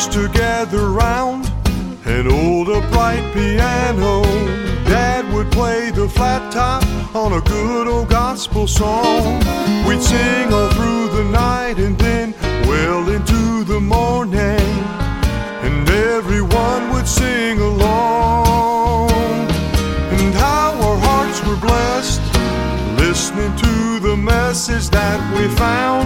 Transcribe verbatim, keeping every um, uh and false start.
used to gather round an old upright piano. Dad would play the flat top on a good old gospel song. We'd sing all through the night and then well into the morning, and everyone would sing along. And how our hearts were blessed listening to the message that we found